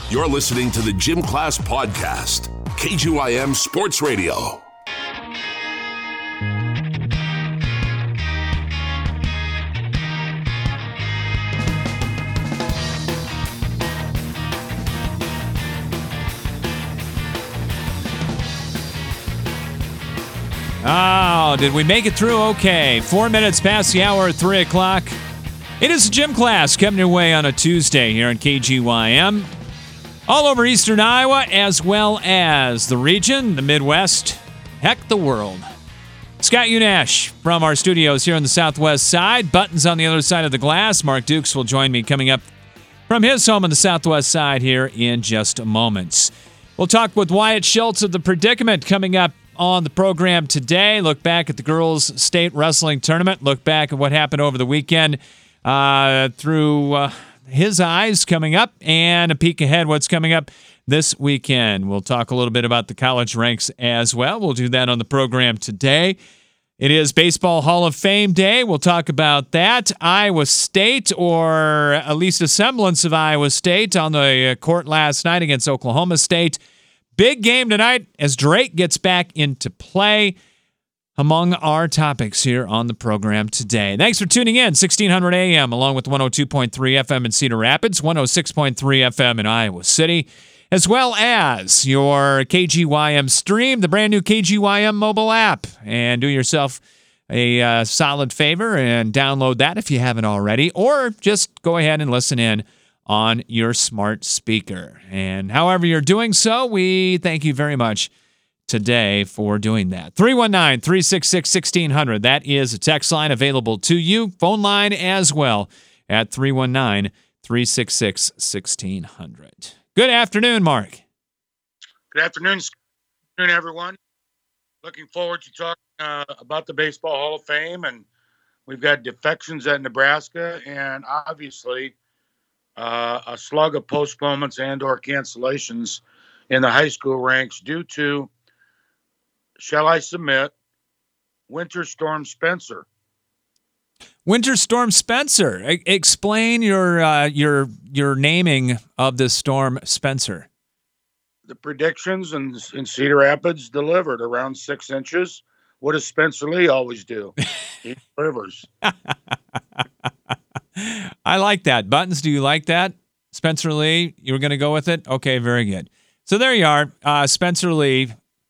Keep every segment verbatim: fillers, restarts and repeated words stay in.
You're listening to the Gym Class Podcast, K G Y M Sports Radio. Oh, did we make it through? Okay. Four minutes past the hour, three o'clock. It is a Gym Class coming your way on a Tuesday here on K G Y M. All over eastern Iowa, as well as the region, the Midwest, heck, the world. Scott Unash from our studios here on the southwest side. Buttons on the other side of the glass. Mark Dukes will join me coming up from his home on the southwest side here in just a moment. We'll talk with Wyatt Schultz of The Predicament coming up on the program today. Look back at the girls' state wrestling tournament. Look back at what happened over the weekend uh, through uh, his eyes coming up, and a peek ahead what's coming up this weekend. We'll talk a little bit about the college ranks as well. We'll do that on the program today. It is Baseball Hall of Fame Day. We'll talk about that. Iowa State, or at least a semblance of Iowa State, on the court last night against Oklahoma State. Big game tonight as Drake gets back into play, among our topics here on the program today. Thanks for tuning in. sixteen hundred A M along with one oh two point three F M in Cedar Rapids, one oh six point three F M in Iowa City, as well as your K G Y M stream, the brand new K G Y M mobile app. And do yourself a uh, solid favor and download that if you haven't already, or just go ahead and listen in on your smart speaker. And however you're doing so, we thank you very much today for doing that. three one nine, three six six, one six zero zero. That is a text line available to you. Phone line as well at three one nine, three six six, one six zero zero. Good afternoon, Mark. Good afternoon, Good afternoon, everyone. Looking forward to talking uh, about the Baseball Hall of Fame. And we've got defections at Nebraska, and obviously Uh, a slug of postponements and or cancellations in the high school ranks due to, shall I submit, Winter Storm Spencer. Winter Storm Spencer. E- explain your uh, your your naming of this storm, Spencer. The predictions in, in Cedar Rapids delivered around six inches. What does Spencer Lee always do? He delivers. I like that. Buttons, do you like that? Spencer Lee, you were going to go with it? Okay, very good. So there you are. Uh, Spencer Lee,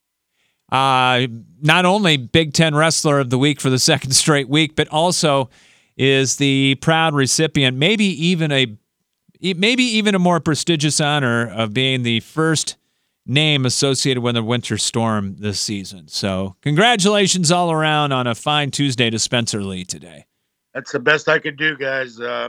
uh, not only Big Ten Wrestler of the Week for the second straight week, but also is the proud recipient, maybe even a maybe even a more prestigious honor of being the first name associated with a winter storm this season. So congratulations all around on a fine Tuesday to Spencer Lee today. That's the best I could do, guys. Uh,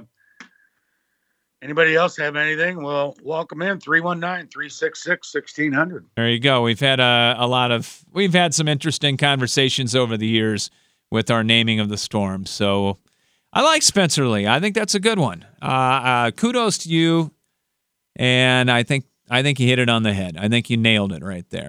anybody else have anything? Well, welcome in, three one nine, three six six, one six zero zero. There you go. We've had a, a lot of, we've had some interesting conversations over the years with our naming of the storm. So I like Spencer Lee. I think that's a good one. Uh, uh, kudos to you. And I think, I think you hit it on the head. I think you nailed it right there.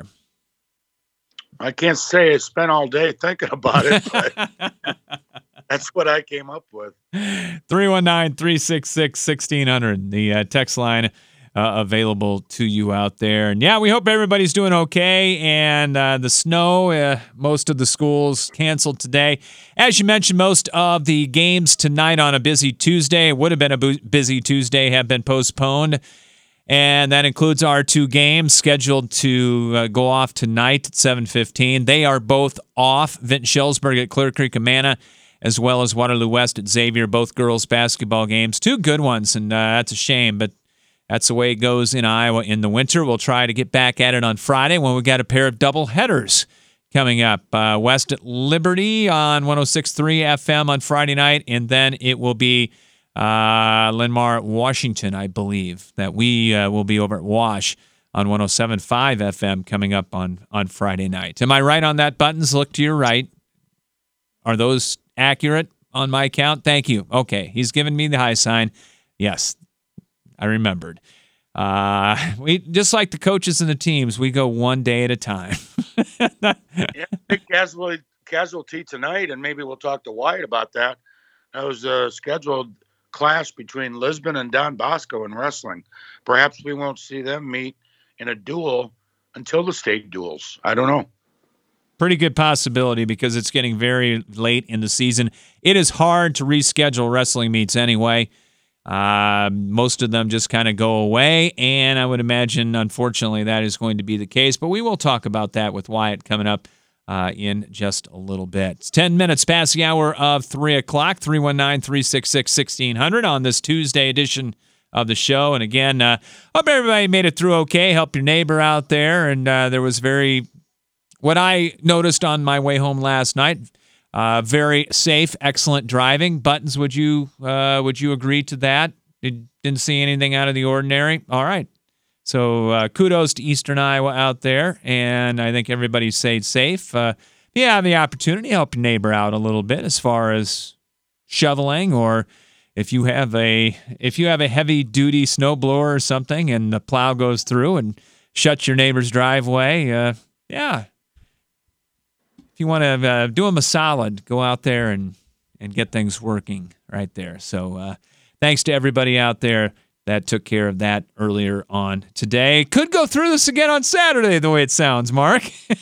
I can't say I spent all day thinking about it, but that's what I came up with. three one nine, three six six, one six zero zero, the uh, text line uh, available to you out there. And yeah, we hope everybody's doing okay. And uh, the snow, uh, most of the schools canceled today. As you mentioned, most of the games tonight on a busy Tuesday, it would have been a bu- busy Tuesday, have been postponed. And that includes our two games scheduled to uh, go off tonight at seven fifteen. They are both off. Vinton Shellsburg at Clear Creek Amana, as well as Waterloo West at Xavier, both girls basketball games. Two good ones, and uh, that's a shame, but that's the way it goes in Iowa in the winter. We'll try to get back at it on Friday when we got a pair of double headers coming up. Uh, West at Liberty on one oh six point three F M on Friday night, and then it will be uh, Linn-Mar, Washington, I believe, that we uh, will be over at Wash on one oh seven point five F M coming up on, on Friday night. Am I right on that, Buttons? Look to your right. Are those accurate on my count? Thank you. Okay, he's giving me the high sign. Yes, I remembered. Uh, we just like the coaches and the teams, we go one day at a time. Yeah, big casualty, casualty tonight, and maybe we'll talk to Wyatt about that. That was uh, scheduled clash between Lisbon and Don Bosco in wrestling. Perhaps we won't see them meet in a duel until the state duels. I don't know. Pretty good possibility because it's getting very late in the season. It is hard to reschedule wrestling meets anyway. Uh, most of them just kind of go away, and I would imagine, unfortunately, that is going to be the case. But we will talk about that with Wyatt coming up uh, in just a little bit. It's ten minutes past the hour of three o'clock, three one nine, three six six, one six zero zero on this Tuesday edition of the show. And again, uh, hope everybody made it through okay. Help your neighbor out there. And uh, there was very, what I noticed on my way home last night, Uh, very safe, excellent driving. Buttons, would you uh, would you agree to that? You didn't see anything out of the ordinary? All right. So uh, kudos to Eastern Iowa out there, and I think everybody stayed safe. Uh, if you have the opportunity, help your neighbor out a little bit as far as shoveling, or if you have a if you have a heavy duty snowblower or something, and the plow goes through and shuts your neighbor's driveway. Uh, yeah. If you want to uh, do them a solid, go out there and, and get things working right there. So uh, thanks to everybody out there that took care of that earlier on today. Could go through this again on Saturday, the way it sounds, Mark.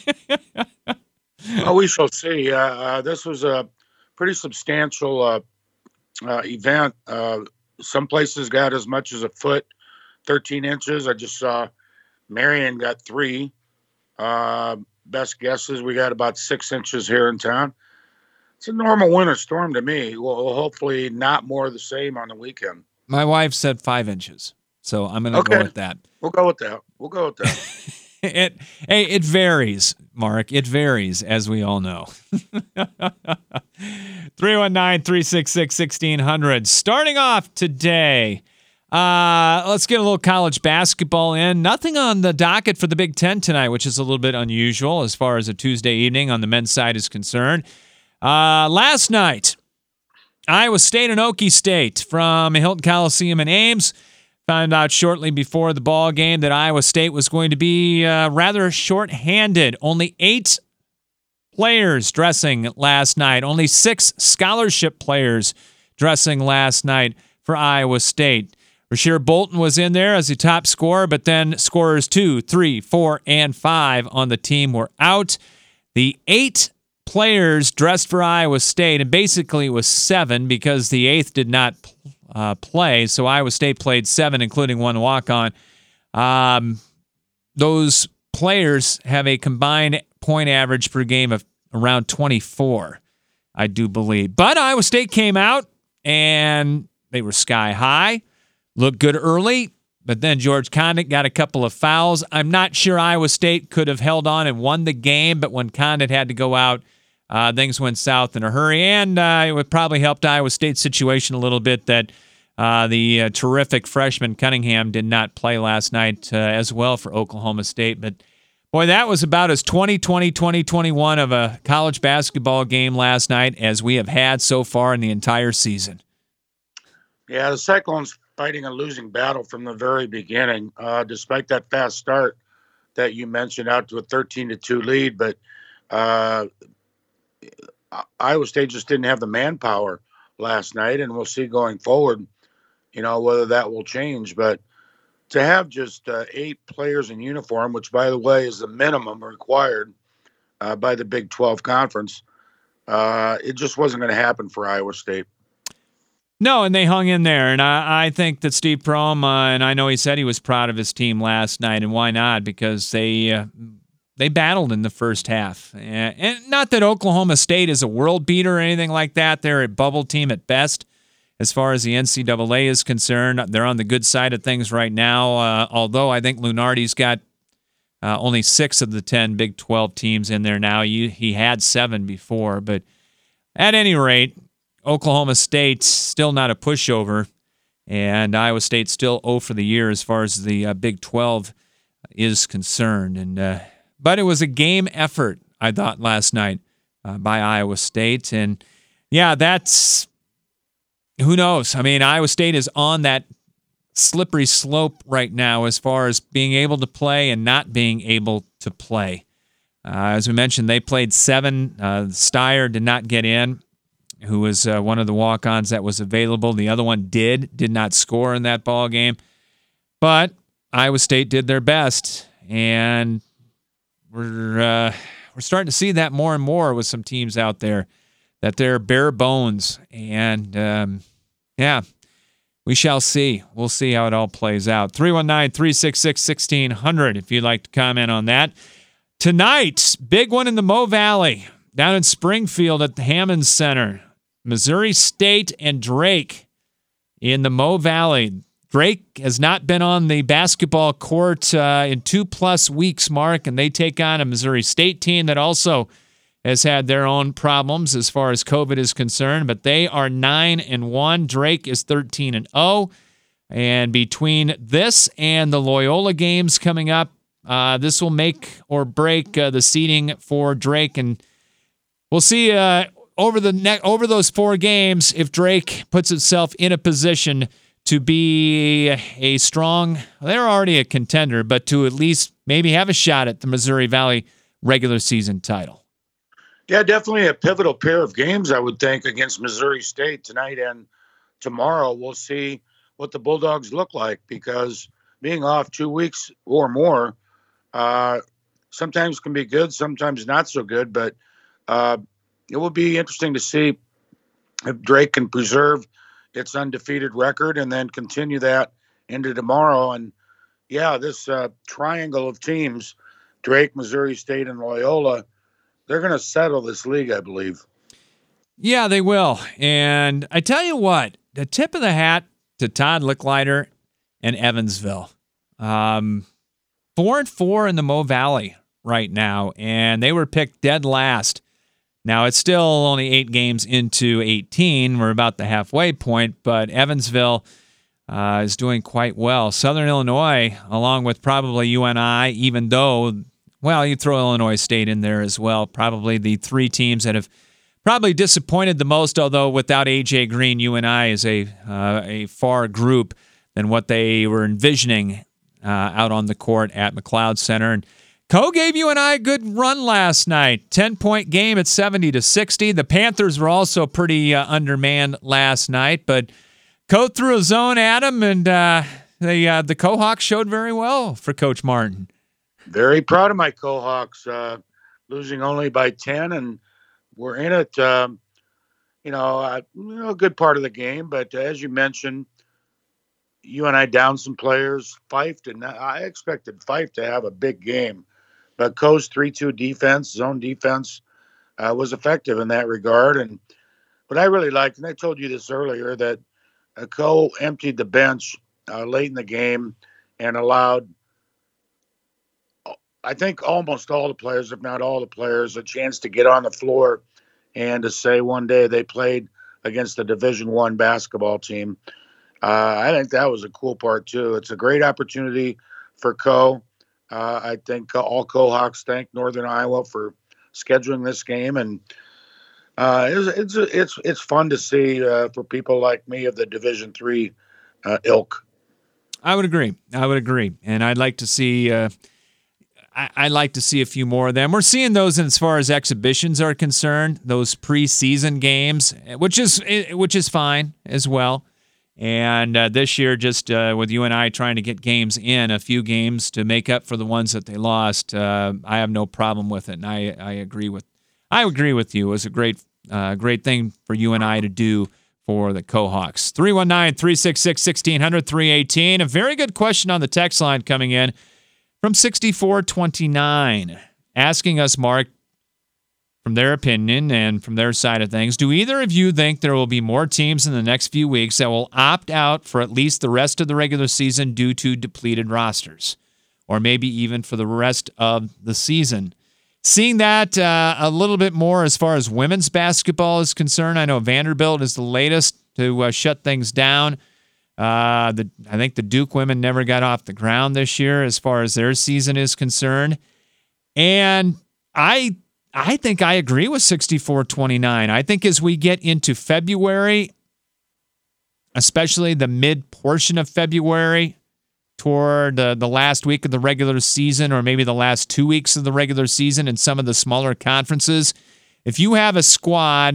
Oh, we shall see. Uh, uh, this was a pretty substantial uh, uh, event. Uh, some places got as much as a foot, thirteen inches. I just saw Marion got three. Uh, Best guesses, we got about six inches here in town. It's a normal winter storm to me. Well, hopefully not more of the same on the weekend. My wife said five inches, so I'm going to okay. go with that. We'll go with that. We'll go with that. it, hey, it varies, Mark. It varies, as we all know. three one nine, three six six, one six zero zero. Starting off today, Uh, let's get a little college basketball in. Nothing on the docket for the Big Ten tonight, which is a little bit unusual as far as a Tuesday evening on the men's side is concerned. Uh, last night, Iowa State and Okie State from Hilton Coliseum in Ames. Found out shortly before the ball game that Iowa State was going to be uh, rather short-handed. Only eight players dressing last night. Only six scholarship players dressing last night for Iowa State. Rasheer Bolton was in there as the top scorer, but then scorers two, three, four, and five on the team were out. The eight players dressed for Iowa State, and basically it was seven because the eighth did not uh, play, so Iowa State played seven, including one walk-on. Um, those players have a combined point average per game of around twenty-four, I do believe. But Iowa State came out, and they were sky high. Looked good early, but then George Condit got a couple of fouls. I'm not sure Iowa State could have held on and won the game, but when Condit had to go out, uh, things went south in a hurry, and uh, it would probably helped Iowa State's situation a little bit that uh, the uh, terrific freshman Cunningham did not play last night uh, as well for Oklahoma State. But, boy, that was about as twenty twenty, twenty twenty-one of a college basketball game last night as we have had so far in the entire season. Yeah, the Cyclones fighting a losing battle from the very beginning, uh, despite that fast start that you mentioned out to a thirteen to two lead. But uh, Iowa State just didn't have the manpower last night, and we'll see going forward, you know, whether that will change. But to have just uh, eight players in uniform, which, by the way, is the minimum required uh, by the Big twelve Conference, uh, it just wasn't going to happen for Iowa State. No, and they hung in there, and I, I think that Steve Prohm, uh, and I know he said he was proud of his team last night, and why not? Because they uh, they battled in the first half. And, and not that Oklahoma State is a world beater or anything like that. They're a bubble team at best as far as the N C double A is concerned. They're on the good side of things right now, uh, although I think Lunardi's got uh, only six of the ten Big twelve teams in there now. He, he had seven before, but at any rate, Oklahoma State still not a pushover, and Iowa State still zero for the year as far as the uh, Big twelve is concerned. And uh, but it was a game effort, I thought, last night uh, by Iowa State. And, yeah, that's – who knows? I mean, Iowa State is on that slippery slope right now as far as being able to play and not being able to play. Uh, as we mentioned, they played seven. Uh, Steyer did not get in. who was uh, one of the walk-ons that was available. The other one did, did not score in that ball game. But Iowa State did their best, and we're uh, we're starting to see that more and more with some teams out there, that they're bare bones. And, um, yeah, we shall see. We'll see how it all plays out. three one nine, three six six, one six zero zero if you'd like to comment on that. Tonight, big one in the Mo Valley, down in Springfield at the Hammons Center. Missouri State and Drake in the Mo Valley. Drake has not been on the basketball court uh, in two-plus weeks, Mark, and they take on a Missouri State team that also has had their own problems as far as COVID is concerned, but they are nine and one. Drake is thirteen and oh. And between this and the Loyola games coming up, uh, this will make or break uh, the seeding for Drake. And we'll see uh, over the ne- over those four games if Drake puts itself in a position to be a strong, they're already a contender, but to at least maybe have a shot at the Missouri Valley regular season title. Yeah, definitely a pivotal pair of games, I would think, against Missouri State tonight and tomorrow. We'll see what the Bulldogs look like, because being off two weeks or more uh, sometimes can be good, sometimes not so good. But uh, it will be interesting to see if Drake can preserve its undefeated record and then continue that into tomorrow. And, yeah, this uh, triangle of teams, Drake, Missouri State, and Loyola, they're going to settle this league, I believe. Yeah, they will. And I tell you what, the tip of the hat to Todd Licklider and Evansville. Um, four and four in the Mo Valley right now, and they were picked dead last. Now, it's still only eight games into eighteen. We're about the halfway point, but Evansville uh, is doing quite well. Southern Illinois, along with probably U N I, even though, well, you throw Illinois State in there as well, probably the three teams that have probably disappointed the most, although without A J Green, U N I is a, uh, a far group than what they were envisioning uh, out on the court at McLeod Center. And Co gave U N I a good run last night. ten-point game at seventy to sixty. The Panthers were also pretty uh, undermanned last night, but Co threw a zone at them, and uh, they, uh, the Co-Hawks showed very well for Coach Martin. Very proud of my Co-Hawks, uh, losing only by ten, and we're in it, um, you know, uh, you know, a good part of the game. But uh, as you mentioned, U N I down some players. Fife did not, I expected Fife to have a big game. But Co's three two defense, zone defense, uh, was effective in that regard. And what I really liked, and I told you this earlier, that uh, Co emptied the bench uh, late in the game and allowed, I think, almost all the players, if not all the players, a chance to get on the floor and to say one day they played against a Division One basketball team. Uh, I think that was a cool part, too. It's a great opportunity for Co. Uh, I think all Co-Hawks thank Northern Iowa for scheduling this game, and uh, it's, it's it's it's fun to see uh, for people like me of the Division Three uh, ilk. I would agree. I would agree, and I'd like to see. Uh, I, I'd like to see a few more of them. We're seeing those as far as exhibitions are concerned. Those preseason games, which is which is fine as well. And uh, this year, just uh, with U N I trying to get games in, a few games to make up for the ones that they lost, uh, I have no problem with it. And I, I agree with I agree with you. It was a great uh, great thing for U N I to do for the Co-Hawks. three one nine, three six six, one six zero zero, three eighteen. A very good question on the text line coming in from sixty-four twenty-nine, asking us, Mark, from their opinion and from their side of things, do either of you think there will be more teams in the next few weeks that will opt out for at least the rest of the regular season due to depleted rosters, or maybe even for the rest of the season? Seeing that uh, a little bit more as far as women's basketball is concerned. I know Vanderbilt is the latest to uh, shut things down. Uh, the, I think the Duke women never got off the ground this year as far as their season is concerned. And I I think I agree with sixty-four twenty-nine. I think as we get into February, especially the mid portion of February, toward uh, the last week of the regular season, or maybe the last two weeks of the regular season in some of the smaller conferences, if you have a squad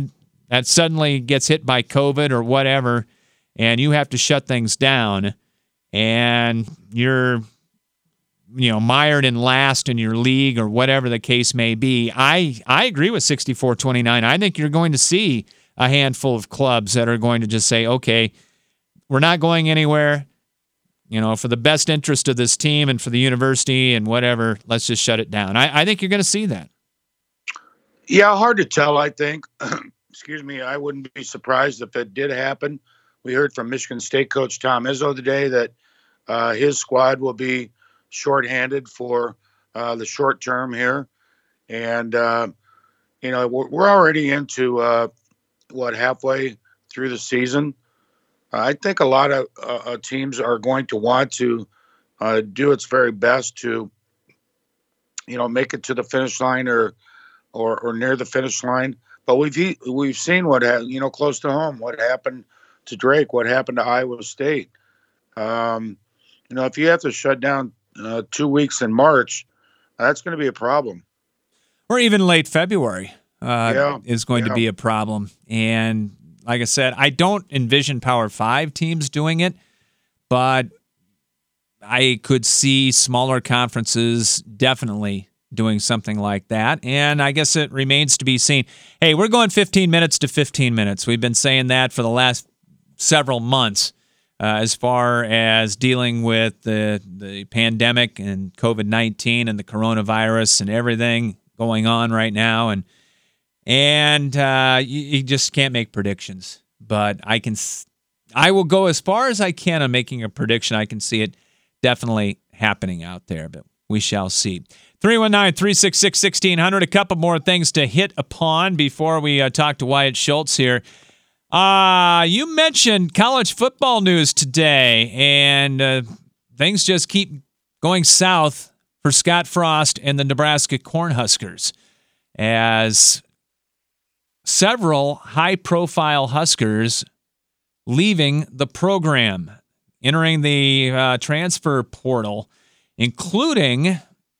that suddenly gets hit by COVID or whatever, and you have to shut things down, and you're, you know, mired in last in your league or whatever the case may be, I, I agree with sixty-four twenty-nine. I think you're going to see a handful of clubs that are going to just say, okay, we're not going anywhere. You know, for the best interest of this team and for the university and whatever, let's just shut it down. I, I think you're going to see that. Yeah, hard to tell, I think. Excuse me, I wouldn't be surprised if it did happen. We heard from Michigan State coach Tom Izzo today that uh, his squad will be shorthanded for uh, the short term here. And, uh, you know, we're, we're already into, uh, what, halfway through the season. I think a lot of uh, teams are going to want to uh, do its very best to, you know, make it to the finish line or, or, or near the finish line. But we've we've seen what ha- you know close to home, what happened to Drake, what happened to Iowa State. Um, you know, if you have to shut down uh, two weeks in March, that's going to be a problem. Or even late February uh, yeah, is going yeah. to be a problem. And like I said, I don't envision Power Five teams doing it, but I could see smaller conferences definitely doing something like that. And I guess it remains to be seen. Hey, we're going fifteen minutes to fifteen minutes. We've been saying that for the last several months uh, as far as dealing with the, the pandemic and COVID nineteen and the coronavirus and everything going on right now. And and uh, you, you just can't make predictions. But I can, I will go as far as I can on making a prediction. I can see it definitely happening out there, but we shall see. three one nine, three six six, one six zero zero. A couple more things to hit upon before we uh, talk to Wyatt Schultz here. Uh, you mentioned college football news today, and uh, things just keep going south for Scott Frost and the Nebraska Cornhuskers as several high-profile Huskers leaving the program, entering the uh, transfer portal, including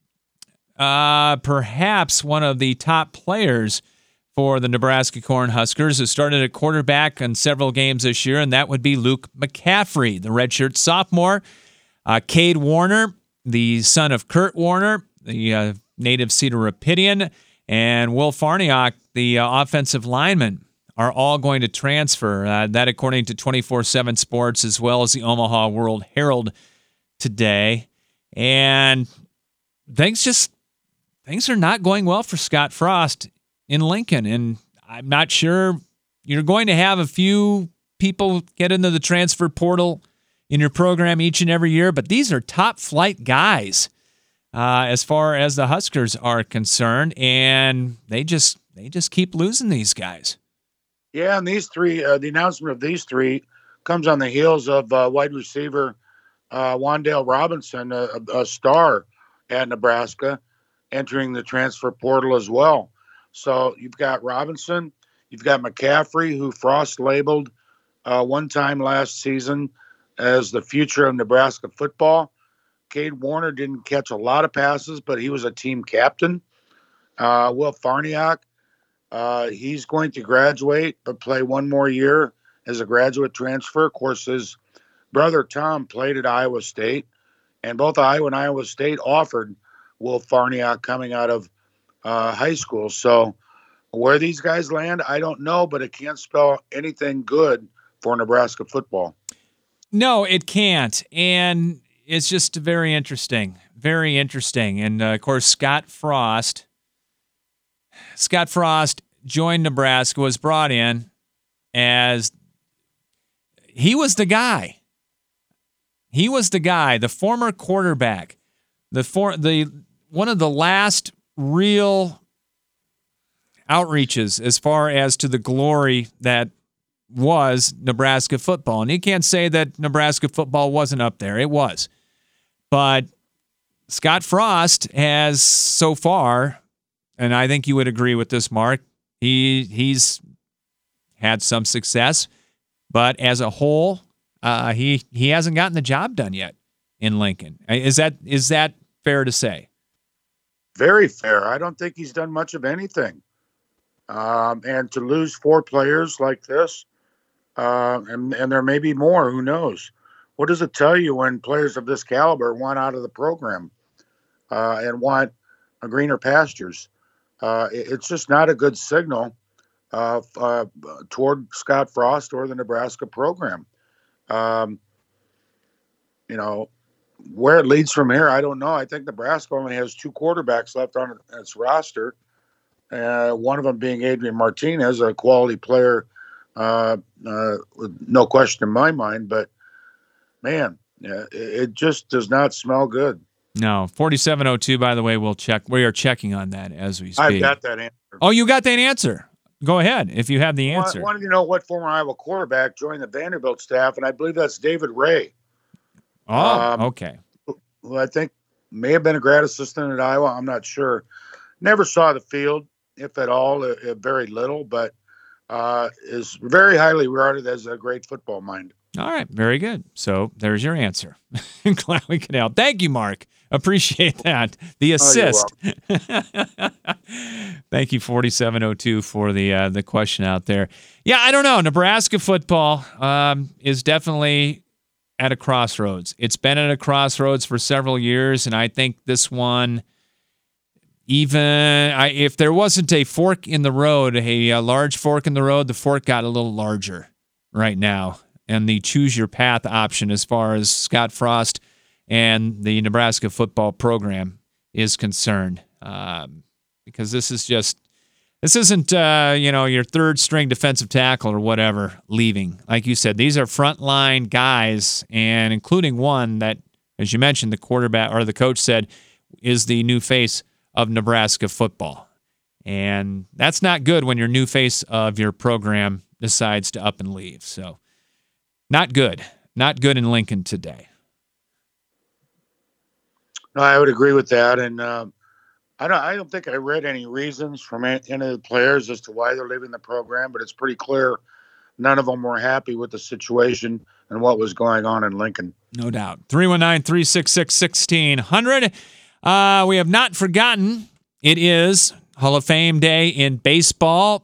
uh, perhaps one of the top players for the Nebraska Cornhuskers, who started at quarterback in several games this year, and that would be Luke McCaffrey, the redshirt sophomore. Uh, Cade Warner, the son of Kurt Warner, the uh, native Cedar Rapidian, and Will Farniok, the uh, offensive lineman, are all going to transfer. Uh, that according to twenty-four seven Sports, as well as the Omaha World Herald today. And things just things are not going well for Scott Frost in Lincoln. And I'm not sure you're going to have a few people get into the transfer portal in your program each and every year, but these are top flight guys uh, as far as the Huskers are concerned, and they just they just keep losing these guys. Yeah, and these three, uh, the announcement of these three comes on the heels of uh, wide receiver uh, Wan'Dale Robinson, a, a star at Nebraska, entering the transfer portal as well. So you've got Robinson, you've got McCaffrey, who Frost labeled uh, one time last season as the future of Nebraska football. Cade Warner didn't catch a lot of passes, but he was a team captain. Uh, Will Farniok, uh, he's going to graduate but play one more year as a graduate transfer. Of course, his brother Tom played at Iowa State, and both Iowa and Iowa State offered Will Farniok coming out of uh, high school. So where these guys land, I don't know, but it can't spell anything good for Nebraska football. No, it can't. And it's just very interesting. Very interesting. And, uh, of course, Scott Frost, Scott Frost joined Nebraska, was brought in as he was the guy. He was the guy, the former quarterback, the for, the one of the last real outreaches as far as to the glory that was Nebraska football. And you can't say that Nebraska football wasn't up there. It was. But Scott Frost has so far, and I think you would agree with this, Mark, he he's had some success, but as a whole, uh, he he hasn't gotten the job done yet in Lincoln. Is that is that fair to say? Very fair. I don't think he's done much of anything. Um, and to lose four players like this, uh, and, and there may be more, who knows? What does it tell you when players of this caliber want out of the program uh, and want a greener pastures? Uh, it, it's just not a good signal uh, uh, toward Scott Frost or the Nebraska program. Um, you know, where it leads from here, I don't know. I think Nebraska only has two quarterbacks left on its roster, uh, one of them being Adrian Martinez, a quality player, uh, uh, with no question in my mind. But, man, it, it just does not smell good. No, forty-seven oh two, by the way, we'll check. We are checking on that as we speak. I've got that answer. Oh, you got that answer? Go ahead, if you have the answer. I wanted to know what former Iowa quarterback joined the Vanderbilt staff, and I believe that's David Ray. Oh, um, okay. Who I think may have been a grad assistant at Iowa. I'm not sure. Never saw the field, if at all, uh, uh, very little, but uh, is very highly regarded as a great football mind. All right, very good. So there's your answer. Glad we could help. Thank you, Mark. Appreciate that. The assist. Oh, Thank you, forty-seven oh two, for the uh, the question out there. Yeah, I don't know. Nebraska football um, is definitely at a crossroads. It's been at a crossroads for several years, and I think this one, even I, if there wasn't a fork in the road, a, a large fork in the road, the fork got a little larger right now. And the choose your path option as far as Scott Frost and the Nebraska football program is concerned. Um, because this is just, this isn't, uh, you know, your third string defensive tackle or whatever leaving. Like you said, these are frontline guys, and including one that, as you mentioned, the quarterback or the coach said is the new face of Nebraska football. And that's not good when your new face of your program decides to up and leave. So, Not good. Not good in Lincoln today. No, I would agree with that. And um, I don't I don't think I read any reasons from any of the players as to why they're leaving the program, but it's pretty clear none of them were happy with the situation and what was going on in Lincoln. No doubt. three one nine, three six six, one six zero zero. Uh, we have not forgotten it is Hall of Fame Day in baseball.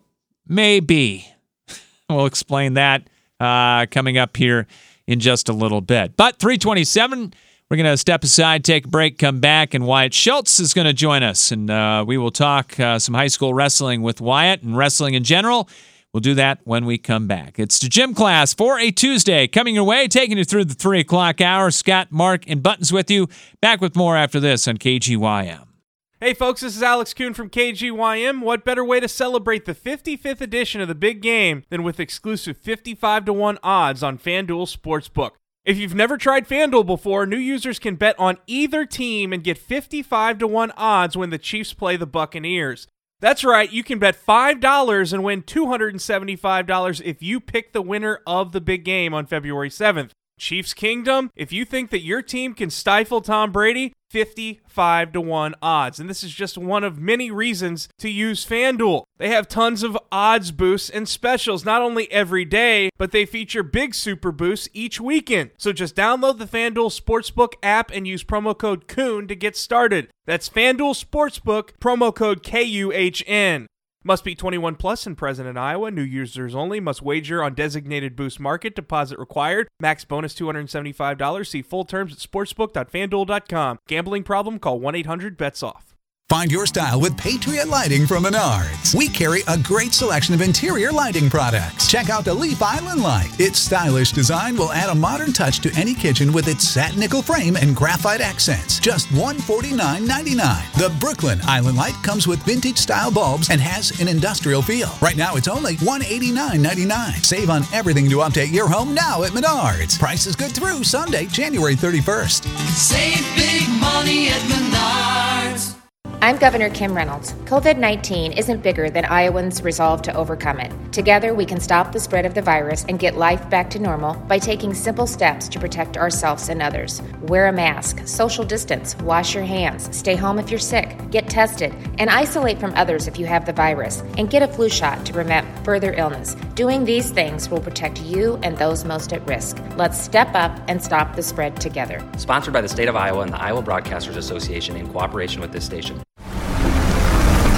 Maybe. We'll explain that Uh, coming up here in just a little bit. But three twenty-seven, we're going to step aside, take a break, come back, and Wyatt Schultz is going to join us. And uh, we will talk uh, some high school wrestling with Wyatt and wrestling in general. We'll do that when we come back. It's the Gym Class for a Tuesday coming your way, taking you through the three o'clock hour. Scott, Mark, and Buttons with you. Back with more after this on K G Y M. Hey folks, this is Alex Kuhn from K G Y M. What better way to celebrate the fifty-fifth edition of the big game than with exclusive fifty-five to one odds on FanDuel Sportsbook? If you've never tried FanDuel before, new users can bet on either team and get fifty-five to one odds when the Chiefs play the Buccaneers. That's right, you can bet five dollars and win two hundred seventy-five dollars if you pick the winner of the big game on February seventh. Chiefs Kingdom, if you think that your team can stifle Tom Brady, fifty-five to one odds. And this is just one of many reasons to use FanDuel. They have tons of odds boosts and specials, not only every day, but they feature big super boosts each weekend. So just download the FanDuel Sportsbook app and use promo code Kuhn to get started. That's FanDuel Sportsbook, promo code K U H N. Must be twenty-one plus and present in Iowa. New users only. Must wager on designated Boost Market. Deposit required. Max bonus two hundred seventy-five dollars. See full terms at sportsbook dot fanduel dot com. Gambling problem? Call one eight hundred bets off. Find your style with Patriot Lighting from Menards. We carry a great selection of interior lighting products. Check out the Leaf Island Light. Its stylish design will add a modern touch to any kitchen with its satin nickel frame and graphite accents. Just one hundred forty-nine ninety-nine. The Brooklyn Island Light comes with vintage-style bulbs and has an industrial feel. Right now, it's only one hundred eighty-nine ninety-nine. Save on everything to update your home now at Menards. Price is good through Sunday, January thirty-first. Save big money at Menards. I'm Governor Kim Reynolds. covid nineteen isn't bigger than Iowans' resolve to overcome it. Together, we can stop the spread of the virus and get life back to normal by taking simple steps to protect ourselves and others. Wear a mask, social distance, wash your hands, stay home if you're sick, get tested, and isolate from others if you have the virus, and get a flu shot to prevent further illness. Doing these things will protect you and those most at risk. Let's step up and stop the spread together. Sponsored by the State of Iowa and the Iowa Broadcasters Association in cooperation with this station.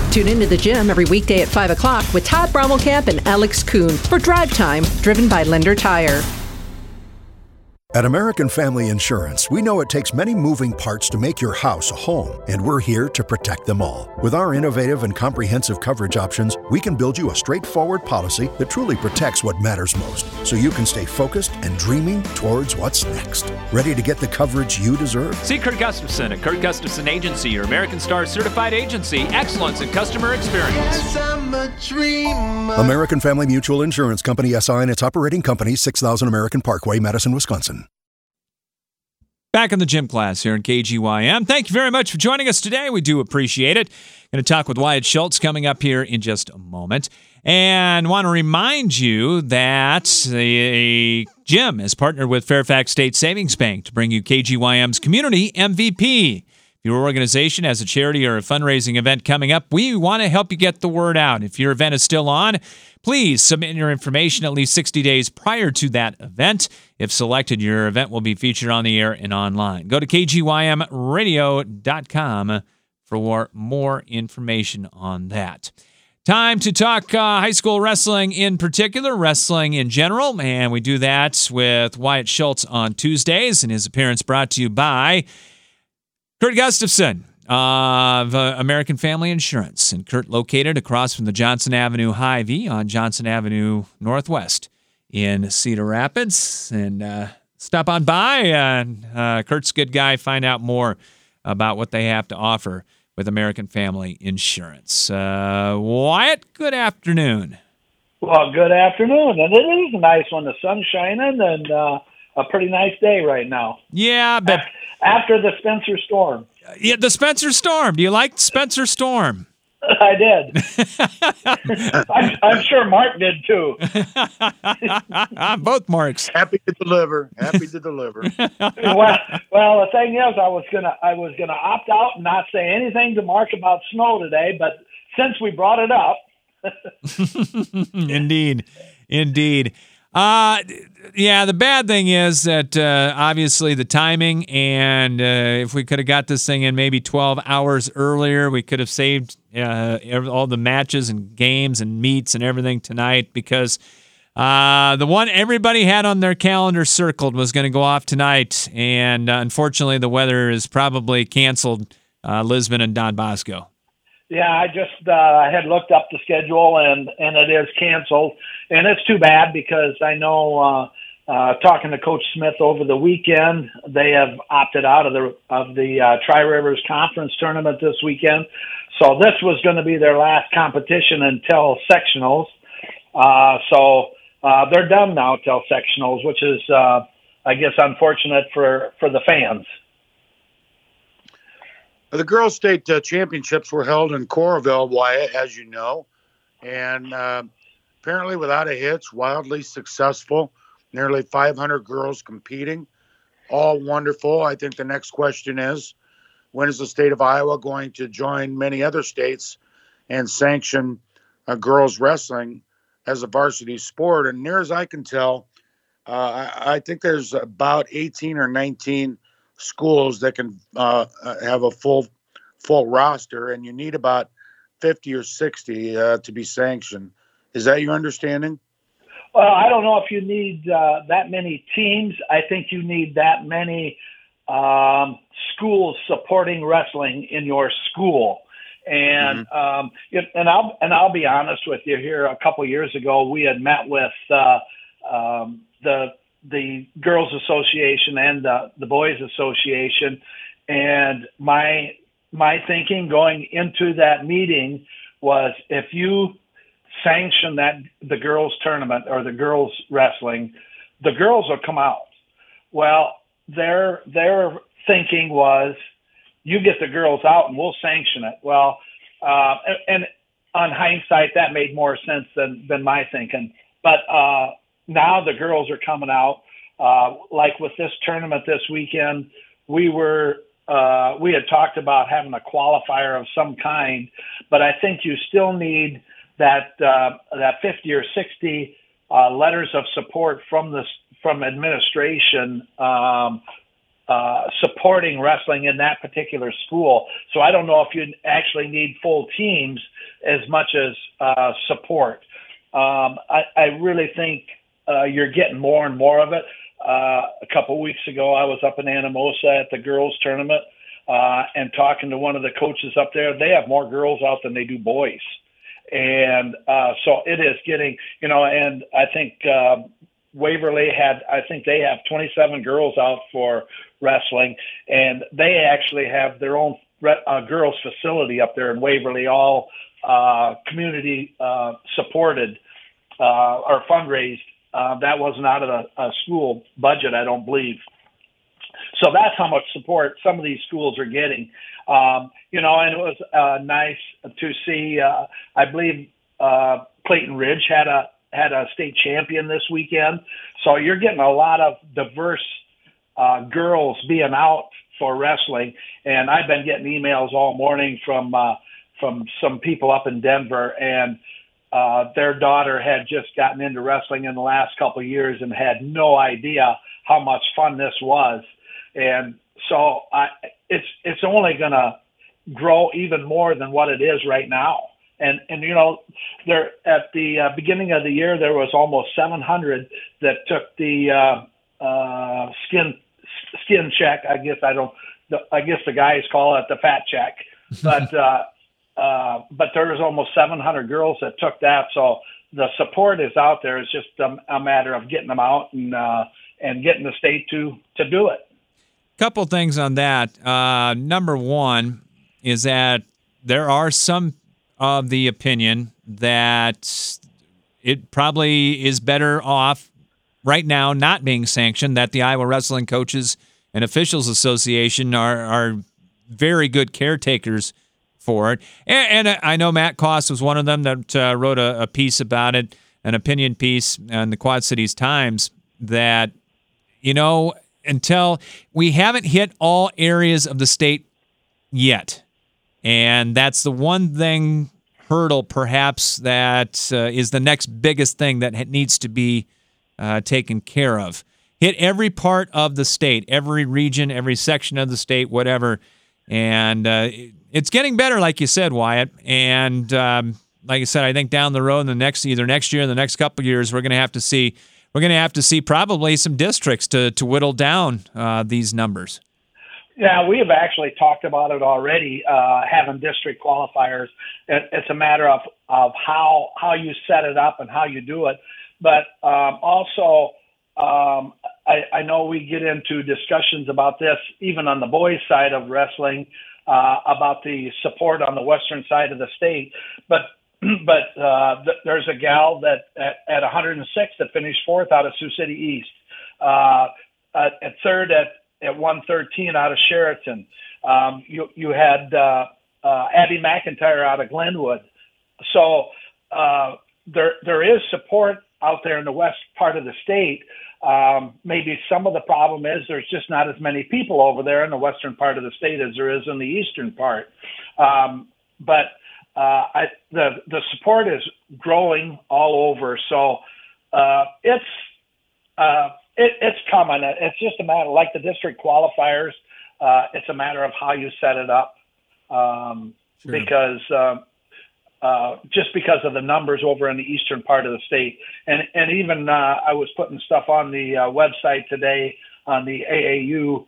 Tune into the gym every weekday at five o'clock with Todd Brommelkamp and Alex Kuhn for Drive Time, driven by Linder Tire. At American Family Insurance, we know it takes many moving parts to make your house a home, and we're here to protect them all. With our innovative and comprehensive coverage options, we can build you a straightforward policy that truly protects what matters most, so you can stay focused and dreaming towards what's next. Ready to get the coverage you deserve? See Kurt Gustafson at Kurt Gustafson Agency, your American Star certified agency. Excellence in customer experience. Yes, I'm a dreamer. American Family Mutual Insurance Company, S I and its operating company, six thousand American Parkway, Madison, Wisconsin. Back in the gym class here in K G Y M. Thank you very much for joining us today. We do appreciate it. Going to talk with Wyatt Schultz coming up here in just a moment. And want to remind you that the gym has partnered with Fairfax State Savings Bank to bring you K G Y M's Community M V P. If your organization has a charity or a fundraising event coming up, we want to help you get the word out. If your event is still on, please submit your information at least sixty days prior to that event. If selected, your event will be featured on the air and online. Go to K G Y M radio dot com for more information on that. Time to talk uh, high school wrestling in particular, wrestling in general, and we do that with Wyatt Schultz on Tuesdays, and his appearance brought to you by Kurt Gustafson of uh, American Family Insurance. And Kurt located across from the Johnson Avenue Hy-Vee on Johnson Avenue Northwest in Cedar Rapids. And uh, stop on by. Uh, uh, Kurt's a good guy. Find out more about what they have to offer with American Family Insurance. Uh, Wyatt, good afternoon. Well, good afternoon. And it is a nice one. The sun's shining and uh, a pretty nice day right now. Yeah, but after the Spencer Storm. Yeah, the Spencer Storm. Do you like the Spencer Storm? I did. I'm, I'm sure Mark did too. Both Marks. Happy to deliver. Happy to deliver. well, well, the thing is, I was gonna, I was gonna opt out and not say anything to Mark about snow today, but since we brought it up, indeed, indeed. Uh, yeah, the bad thing is that uh, obviously the timing, and uh, if we could have got this thing in maybe twelve hours earlier, we could have saved uh, all the matches and games and meets and everything tonight, because uh, the one everybody had on their calendar circled was going to go off tonight, and uh, unfortunately the weather is probably canceled uh, Lisbon and Don Bosco. Yeah, I just uh, I had looked up the schedule, and, and it is canceled. And it's too bad, because I know uh, uh, talking to Coach Smith over the weekend, they have opted out of the of the uh, Tri-Rivers Conference tournament this weekend. So this was going to be their last competition until sectionals. Uh, so uh, they're done now till sectionals, which is, uh, I guess, unfortunate for, for the fans. The girls' state uh, championships were held in Coralville, Wyatt, as you know, and uh, apparently without a hitch, wildly successful. Nearly five hundred girls competing, all wonderful. I think the next question is, when is the state of Iowa going to join many other states and sanction uh, girls wrestling as a varsity sport? And near as I can tell, uh, I, I think there's about eighteen or nineteen schools that can uh, have a full full roster, and you need about fifty or sixty uh, to be sanctioned. Is that your understanding? Well, I don't know if you need uh, that many teams. I think you need that many um, schools supporting wrestling in your school. And mm-hmm. um, it, and I'll and I'll be honest with you. Here a couple years ago, we had met with uh, um, the the Girls Association and the, the Boys Association, and my my thinking going into that meeting was, if you sanction that the girls tournament or the girls wrestling, the girls will come out. Well, their their thinking was, you get the girls out and we'll sanction it. Well, uh, and, and on hindsight, that made more sense than than my thinking. But uh, now the girls are coming out. Uh, like with this tournament this weekend, we were uh, we had talked about having a qualifier of some kind, but I think you still need that uh, that fifty or sixty uh, letters of support from the from administration um, uh, supporting wrestling in that particular school. So I don't know if you actually need full teams as much as uh, support. Um, I, I really think uh, you're getting more and more of it. Uh, a couple of weeks ago, I was up in Anamosa at the girls tournament uh, and talking to one of the coaches up there. They have more girls out than they do boys. And uh, so it is getting, you know, and I think uh, Waverly had, I think they have twenty-seven girls out for wrestling, and they actually have their own uh, girls facility up there in Waverly, all uh, community uh, supported uh, or fundraised. Uh, that wasn't out of the uh, school budget, I don't believe. So that's how much support some of these schools are getting. Um, you know, and it was uh, nice to see, uh, I believe uh, Clayton Ridge had a had a state champion this weekend. So you're getting a lot of diverse uh, girls being out for wrestling. And I've been getting emails all morning from uh, from some people up in Denver, and Uh, their daughter had just gotten into wrestling in the last couple of years and had no idea how much fun this was. And so I, it's it's only going to grow even more than what it is right now. And, and you know, there at the uh, beginning of the year, there was almost seven hundred that took the uh, uh, skin skin check. I guess I don't. The, I guess the guys call it the fat check, but. Uh, Uh, but there was almost seven hundred girls that took that. So the support is out there. It's just a, a matter of getting them out and uh, and getting the state to to do it. Couple things on that. Uh, number one is that there are some of the opinion that it probably is better off right now not being sanctioned, that the Iowa Wrestling Coaches and Officials Association are, are very good caretakers for it. And, and I know Matt Koss was one of them that uh, wrote a, a piece about it, an opinion piece in the Quad Cities Times, that, you know, until we haven't hit all areas of the state yet. And that's the one thing, hurdle perhaps, that uh, is the next biggest thing that needs to be uh, taken care of. Hit every part of the state, every region, every section of the state, whatever. And uh, it's getting better, like you said, Wyatt. And um, like I said, I think down the road in the next, either next year or the next couple of years, we're going to have to see, we're going to have to see probably some districts to to whittle down uh, these numbers. Yeah, we have actually talked about it already, uh, having district qualifiers. It, it's a matter of, of how how you set it up and how you do it. But um, also, um, I, I know we get into discussions about this even on the boys' side of wrestling, uh, about the support on the western side of the state. But but uh, th- there's a gal that at, at one hundred six that finished fourth out of Sioux City East, uh, at, at third at at one thirteen out of Sheraton. Um, you you had uh, uh, Abby McIntyre out of Glenwood. So uh, there there is support out there in the west part of the state. Um, maybe some of the problem is there's just not as many people over there in the western part of the state as there is in the eastern part. Um, but uh, I, the the support is growing all over. So uh, it's uh, It, it's coming. It's just a matter, like the district qualifiers, uh, it's a matter of how you set it up. Um, sure. Because uh, uh, just because of the numbers over in the eastern part of the state. And, and even uh, I was putting stuff on the uh, website today on the A A U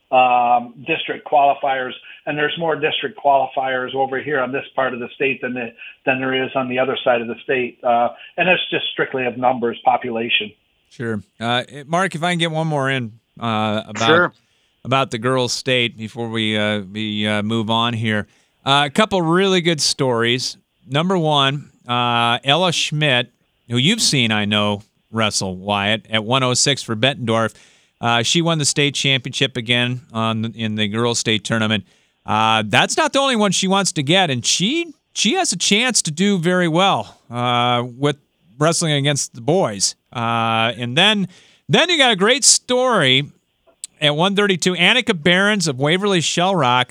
um, district qualifiers, and there's more district qualifiers over here on this part of the state than, the, than there is on the other side of the state. Uh, and it's just strictly of numbers, population. Sure. Uh, Mark, if I can get one more in uh, about sure. about the girls' state before we, uh, we uh, move on here. Uh, a couple really good stories. Number one, uh, Ella Schmidt, who you've seen, I know, wrestle, Wyatt, at one oh six for Bettendorf. Uh, she won the state championship again on the, in the girls' state tournament. Uh, that's not the only one she wants to get, and she she has a chance to do very well uh, with wrestling against the boys. Uh, and then then you got a great story at one thirty-two. Annika Behrens of Waverly Shell Rock,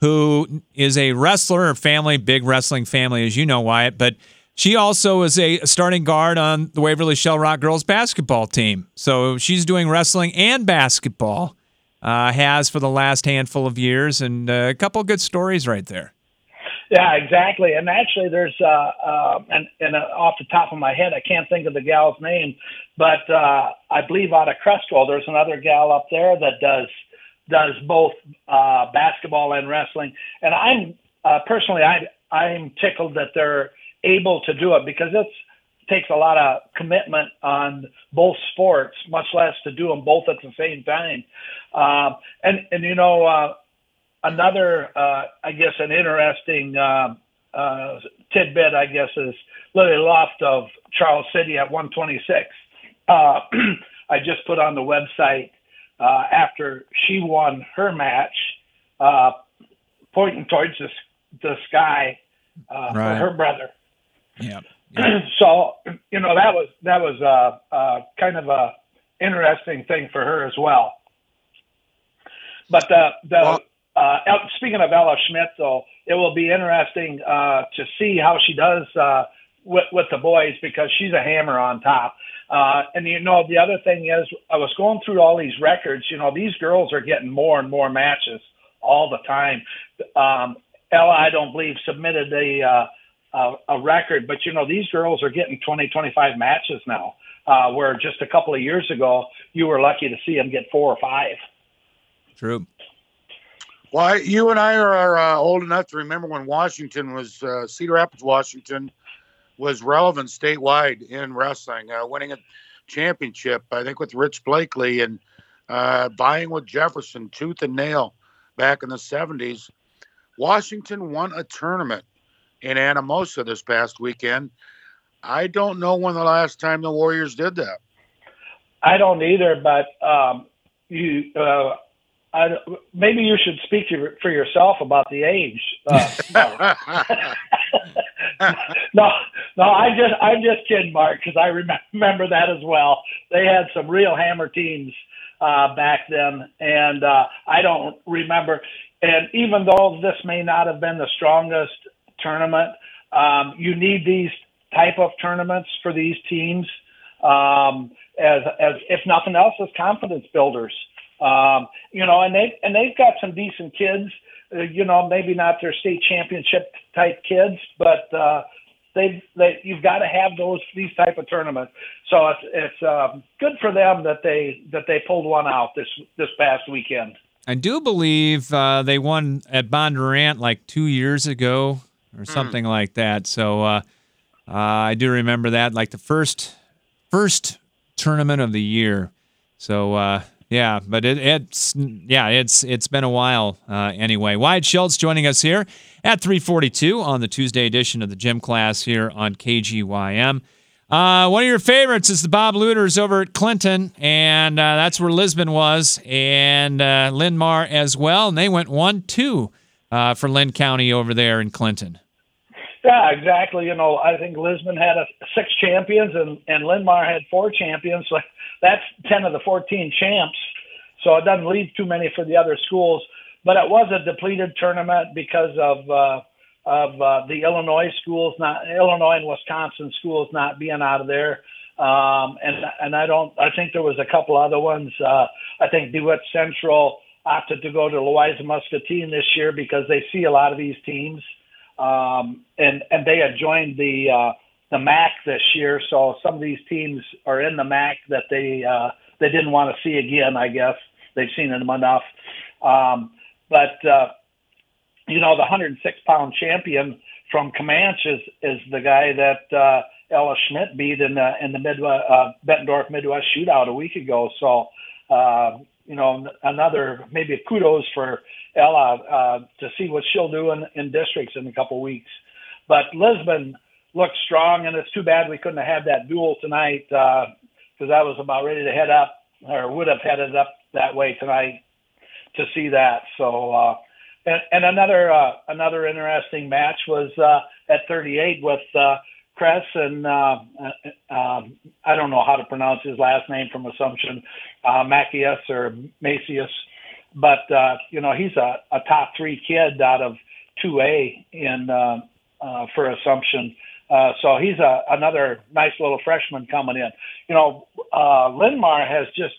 who is a wrestler, her family, big wrestling family, as you know, Wyatt, but she also is a starting guard on the Waverly Shell Rock girls basketball team. So she's doing wrestling and basketball. uh, has for the last handful of years, and uh, a couple of good stories right there. Yeah, exactly. And actually, there's uh, uh, and, and uh, off the top of my head, I can't think of the gal's name, but uh, I believe out of Cresco, there's another gal up there that does does both uh, basketball and wrestling. And I'm uh, personally, I I'm tickled that they're able to do it, because it takes a lot of commitment on both sports, much less to do them both at the same time. Uh, and and you know. Uh, Another, uh, I guess, an interesting uh, uh, tidbit, I guess, is Lily Loft of Charles City at one twenty-six. Uh, I just put on the website uh, after she won her match, uh, pointing towards the, the sky uh, right. for her brother. Yeah. yeah. So, you know, that was that was uh, uh, kind of a interesting thing for her as well. But the the well, Uh, speaking of Ella Schmidt, though, it will be interesting uh, to see how she does uh, with, with the boys, because she's a hammer on top. Uh, and, you know, the other thing is, I was going through all these records. You know, these girls are getting more and more matches all the time. Um, Ella, I don't believe, submitted a, uh, a, a record, but, you know, these girls are getting twenty, twenty-five matches now, uh, where just a couple of years ago, you were lucky to see them get four or five. True. Well, you and I are uh, old enough to remember when Washington was, uh, Cedar Rapids, Washington, was relevant statewide in wrestling, uh, winning a championship, I think, with Rich Blakely, and uh, vying with Jefferson tooth and nail back in the seventies. Washington won a tournament in Anamosa this past weekend. I don't know when the last time the Warriors did that. I don't either, but um, you uh, – I, maybe you should speak to, for yourself about the age. Uh, no. no, no, I just, I'm just kidding, Mark, because I rem- remember that as well. They had some real hammer teams uh, back then, and uh, I don't remember. And even though this may not have been the strongest tournament, um, you need these type of tournaments for these teams, um, as, as if nothing else, as confidence builders. Um, you know, and they and they've got some decent kids. Uh, you know, maybe not their state championship type kids, but uh, they they you've got to have those these type of tournaments. So it's it's uh, good for them that they that they pulled one out this this past weekend. I do believe uh, they won at Bondurant like two years ago or something mm. like that. So uh, uh, I do remember that, like the first first tournament of the year. So. Uh, Yeah, but it, it's yeah, it's it's been a while uh, anyway. Wyatt Schultz joining us here at three forty-two on the Tuesday edition of the Gym Class here on K G Y M. Uh, one of your favorites is the Bob Looters over at Clinton, and uh, that's where Lisbon was, and uh, Linn-Mar as well, and they went one two uh, for Linn County over there in Clinton. Yeah, exactly. You know, I think Lisbon had a, six champions, and, and Linn-Mar had four champions. So that's ten of the fourteen champs. So it doesn't leave too many for the other schools. But it was a depleted tournament because of uh, of uh, the Illinois schools, not Illinois and Wisconsin schools not being out of there. Um, and and I don't. I think there was a couple other ones. Uh, I think DeWitt Central opted to go to Louisa Muscatine this year because they see a lot of these teams. Um, and, and they had joined the, uh, the M A C this year. So some of these teams are in the M A C that they, uh, they didn't want to see again, I guess. They've seen them enough. Um, but, uh, you know, the one hundred six pound champion from Comanche is, is the guy that, uh, Ella Schmidt beat in the, in the Midwest, uh, Bettendorf Midwest shootout a week ago. So, uh, you know, another maybe a kudos for Ella uh, to see what she'll do in, in districts in a couple of weeks. But Lisbon looked strong, and it's too bad we couldn't have had that duel tonight because uh, I was about ready to head up, or would have headed up that way tonight to see that. So, uh, and, and another uh, another interesting match was uh, at thirty-eight with uh, Kress and uh, uh, um, I don't know how to pronounce his last name from Assumption, uh, Macias or Macias. But, uh, you know, he's a, a top three kid out of two A in uh, uh, for Assumption. Uh, so he's a, another nice little freshman coming in. You know, uh, Linn-Mar has just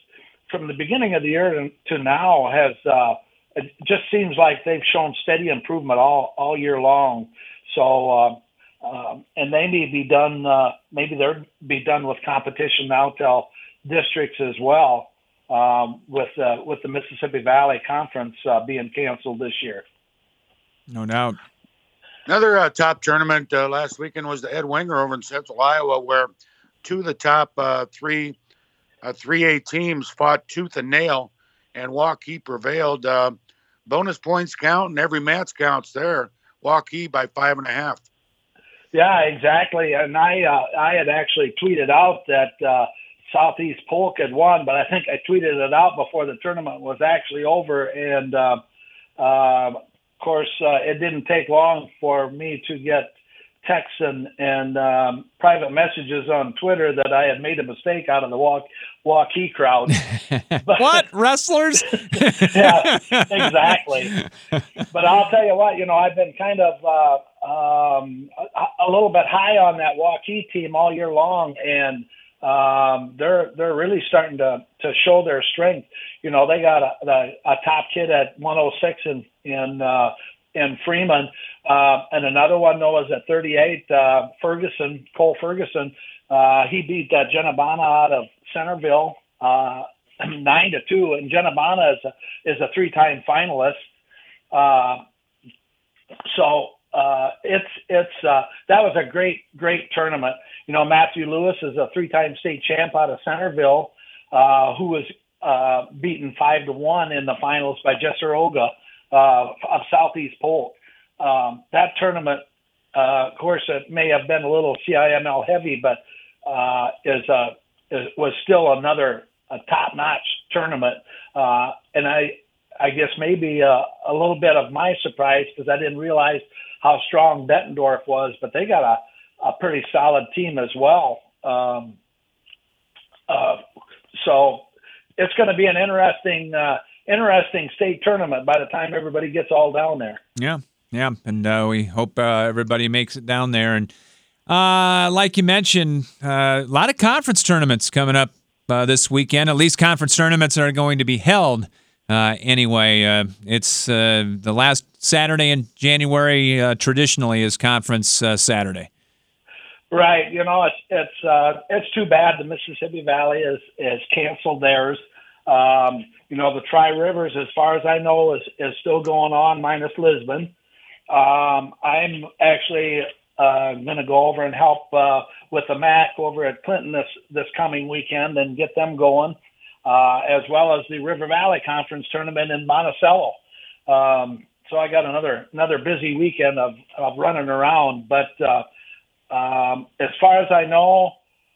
from the beginning of the year to, to now has uh, it just seems like they've shown steady improvement all all year long. So, uh, um, and they may be done. Uh, maybe they'll be done with competition now till districts as well, um, with uh, with the Mississippi Valley Conference uh, being canceled this year. No doubt. Another uh, top tournament uh, last weekend was the Ed Winger over in Central Iowa, where two of the top uh, three uh, three A teams fought tooth and nail, and Waukee prevailed. Uh, bonus points count, and every match counts there. Waukee by five and a half. Yeah, exactly. And I uh, I had actually tweeted out that uh, Southeast Polk had won, but I think I tweeted it out before the tournament was actually over. And uh, uh, of course, uh, it didn't take long for me to get texts and, and um, private messages on Twitter that I had made a mistake out of the Wauk- Waukee crowd. But, what? Wrestlers? Yeah, exactly. But I'll tell you what, you know, I've been kind of uh, um, a, a little bit high on that Waukee team all year long, and um, they're they're really starting to, to show their strength. You know, they got a, a, a top kid at one oh six in in uh, in Freeman, uh, and another one though is at thirty-eight. Uh, Ferguson, Cole Ferguson, uh, he beat uh, Genabana out of Centerville uh, nine to two, and Genabana is a, is a three-time finalist. Uh, so uh, it's it's uh, that was a great great tournament. You know, Matthew Lewis is a three-time state champ out of Centerville, uh, who was uh, beaten five to one in the finals by Jesser Oga uh, of Southeast Polk. Um, that tournament, uh, of course, it may have been a little C I M L heavy, but uh, is a is, was still another a top-notch tournament. Uh, and I I guess maybe a, a little bit of my surprise, because I didn't realize how strong Bettendorf was, but they got a, a pretty solid team as well. Um, uh, so it's going to be an interesting, uh, interesting state tournament by the time everybody gets all down there. Yeah, yeah, and uh, we hope uh, everybody makes it down there. And uh, like you mentioned, uh, a lot of conference tournaments coming up uh, this weekend. At least conference tournaments are going to be held. Uh, anyway, uh, it's uh, the last Saturday in January. Uh, traditionally, is conference uh, Saturday. Right. You know, it's it's uh, it's too bad the Mississippi Valley is is canceled theirs. Um, you know, the Tri Rivers, as far as I know, is is still going on, minus Lisbon. Um, I'm actually uh, going to go over and help uh, with the M A C over at Clinton this this coming weekend and get them going. Uh, as well as the River Valley Conference tournament in Monticello. Um, so I got another another busy weekend of, of running around. But uh, um, as far as I know,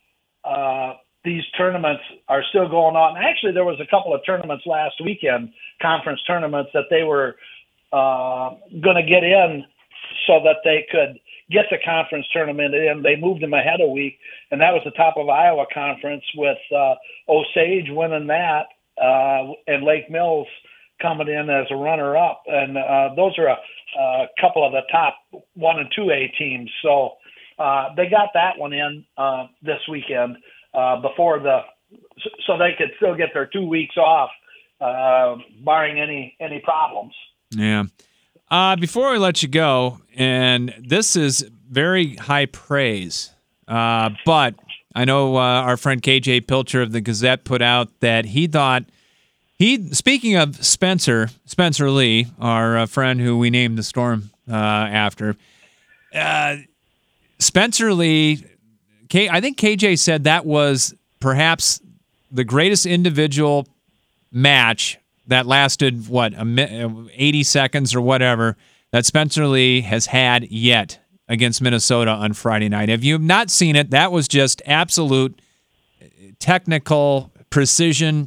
uh, these tournaments are still going on. Actually, there was a couple of tournaments last weekend, conference tournaments, that they were uh, going to get in so that they could get the conference tournament in. They moved them ahead a week, and that was the top of Iowa Conference with uh, Osage winning that uh, and Lake Mills coming in as a runner-up. And uh, those are a, a couple of the top one and two A teams. So uh, they got that one in uh, this weekend uh, before the so they could still get their two weeks off, uh, barring any any problems. Yeah. Uh, before we let you go, and this is very high praise, uh, but I know uh, our friend K J Pilcher of the Gazette put out that he thought, he speaking of Spencer, Spencer Lee, our uh, friend who we named the Storm uh, after, uh, Spencer Lee, K, I think K J said that was perhaps the greatest individual match that lasted, what, a eighty seconds or whatever, that Spencer Lee has had yet against Minnesota on Friday night. If you have not seen it, that was just absolute technical precision